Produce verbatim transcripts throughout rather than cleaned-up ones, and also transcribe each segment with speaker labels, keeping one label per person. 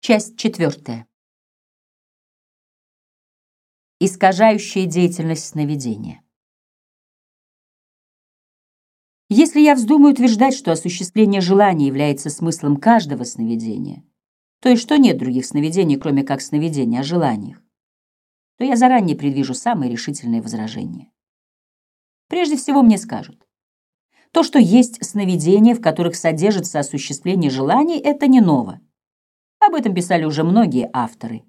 Speaker 1: Часть четвертая. Искажающая деятельность сновидения. Если я вздумаю утверждать, что осуществление желания является смыслом каждого сновидения, то и что нет других сновидений, кроме как сновидения о желаниях, то я заранее предвижу самые решительные возражения. Прежде всего мне скажут: то, что есть сновидения, в которых содержится осуществление желаний, это не ново. Об этом писали уже многие авторы.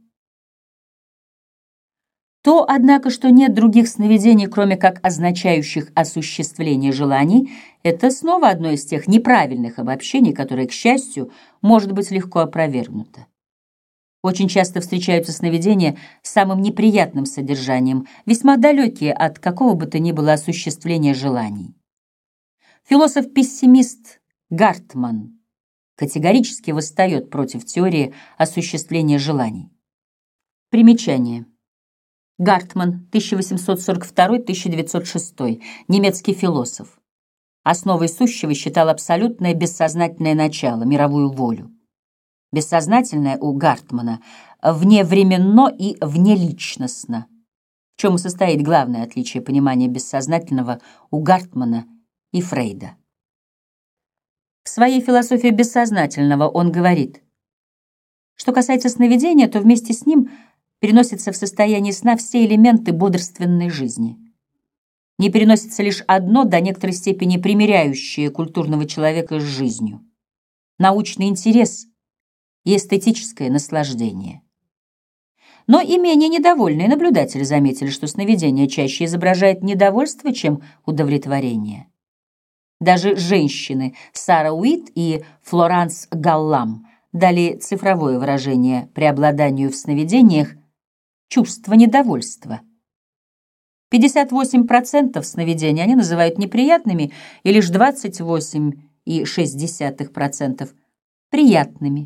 Speaker 1: То, однако, что нет других сновидений, кроме как означающих осуществление желаний, это снова одно из тех неправильных обобщений, которое, к счастью, может быть легко опровергнуто. Очень часто встречаются сновидения с самым неприятным содержанием, весьма далекие от какого бы то ни было осуществления желаний. Философ-пессимист Гартман категорически восстает против теории осуществления желаний. Примечание. Гартман, тысяча восемьсот сорок второй — тысяча девятьсот шестой, немецкий философ. Основой сущего считал абсолютное бессознательное начало, мировую волю. Бессознательное у Гартмана вневременно и внеличностно, в чем и состоит главное отличие понимания бессознательного у Гартмана и Фрейда. В своей философии бессознательного он говорит: что касается сновидения, то вместе с ним переносятся в состояние сна все элементы бодрственной жизни. Не переносится лишь одно, до некоторой степени примиряющее культурного человека с жизнью: научный интерес и эстетическое наслаждение. Но и менее недовольные наблюдатели заметили, что сновидение чаще изображает недовольство, чем удовлетворение. Даже женщины Сара Уит и Флоранс Галлам дали цифровое выражение преобладанию в сновидениях чувства недовольства. пятьдесят восемь процентов сновидений они называют неприятными, и лишь двадцать восемь целых шесть десятых процента приятными.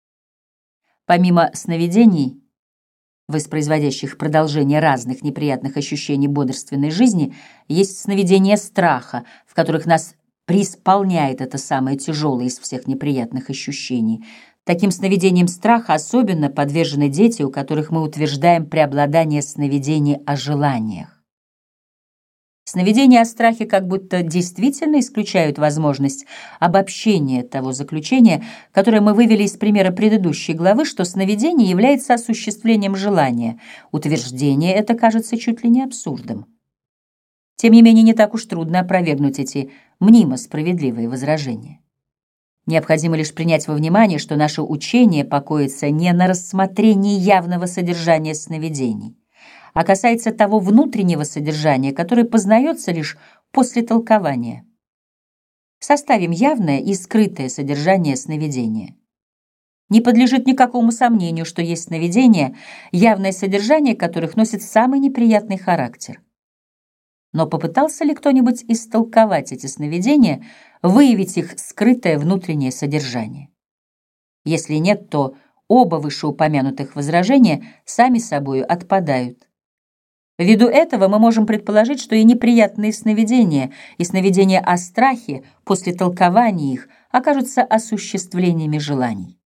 Speaker 1: Помимо сновидений, воспроизводящих продолжение разных неприятных ощущений бодрственной жизни, есть сновидения страха, в которых нас преисполняет это самое тяжелое из всех неприятных ощущений. Таким сновидениям страха особенно подвержены дети, у которых мы утверждаем преобладание сновидений о желаниях. Сновидения о страхе как будто действительно исключают возможность обобщения того заключения, которое мы вывели из примера предыдущей главы, что сновидение является осуществлением желания. Утверждение это кажется чуть ли не абсурдом. Тем не менее, не так уж трудно опровергнуть эти мнимо справедливые возражения. Необходимо лишь принять во внимание, что наше учение покоится не на рассмотрении явного содержания сновидений, а касается того внутреннего содержания, которое познается лишь после толкования. Составим явное и скрытое содержание сновидения. Не подлежит никакому сомнению, что есть сновидения, явное содержание которых носит самый неприятный характер. Но попытался ли кто-нибудь истолковать эти сновидения, выявить их скрытое внутреннее содержание? Если нет, то оба вышеупомянутых возражения сами собою отпадают. Ввиду этого мы можем предположить, что и неприятные сновидения, и сновидения о страхе после толкования их окажутся осуществлениями желаний.